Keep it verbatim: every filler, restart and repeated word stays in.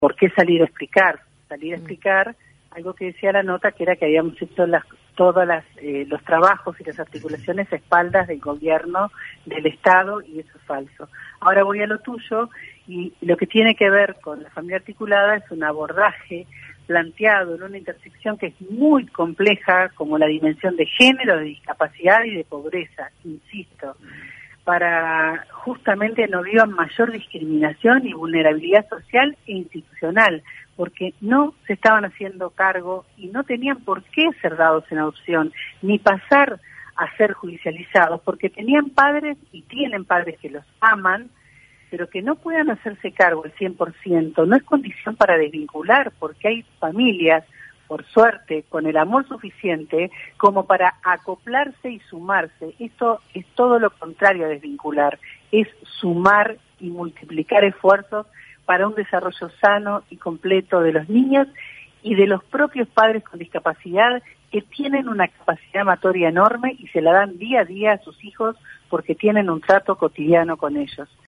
¿por qué salir a explicar? Salir a explicar algo que decía la nota, que era que habíamos hecho las, todos las, eh, los trabajos y las articulaciones a espaldas del gobierno, del Estado, y eso es falso. Ahora voy a lo tuyo, y lo que tiene que ver con la familia articulada es un abordaje planteado en una intersección que es muy compleja, como la dimensión de género, de discapacidad y de pobreza, insisto, para justamente no vivan mayor discriminación y vulnerabilidad social e institucional, porque no se estaban haciendo cargo y no tenían por qué ser dados en adopción, ni pasar a ser judicializados, porque tenían padres y tienen padres que los aman, pero que no puedan hacerse cargo al cien por ciento, no es condición para desvincular, porque hay familias, por suerte, con el amor suficiente como para acoplarse y sumarse. Esto es todo lo contrario a desvincular, es sumar y multiplicar esfuerzos para un desarrollo sano y completo de los niños y de los propios padres con discapacidad, que tienen una capacidad amatoria enorme y se la dan día a día a sus hijos porque tienen un trato cotidiano con ellos.